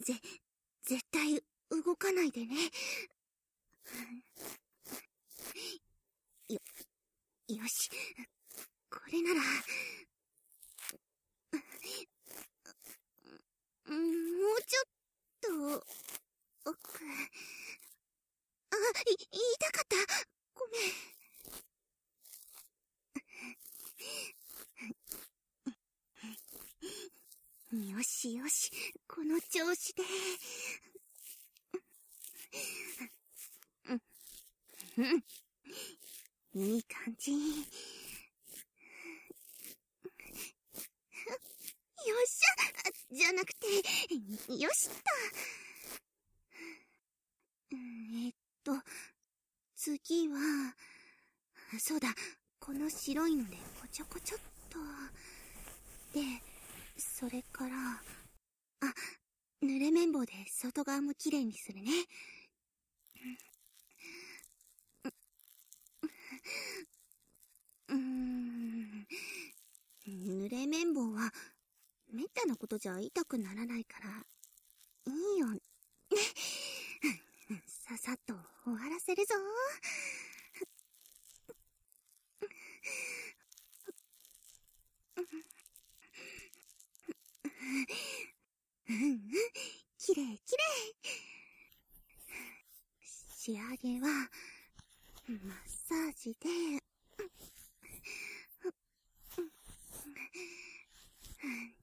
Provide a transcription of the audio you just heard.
絶対動かないでね。よし、これなら。もうちょっと、奥。痛かった。ごめん。よしよし、この調子で。いい感じ。よっしゃじゃなくて、よしっと。次は、そうだ、この白いのでこちょこちょっと。で、それから、濡れ綿棒で外側もきれいにするね。濡れ綿棒はめったなことじゃ痛くならないからいいよね。ささっと終わらせるぞ。きれいきれい。仕上げはマッサージで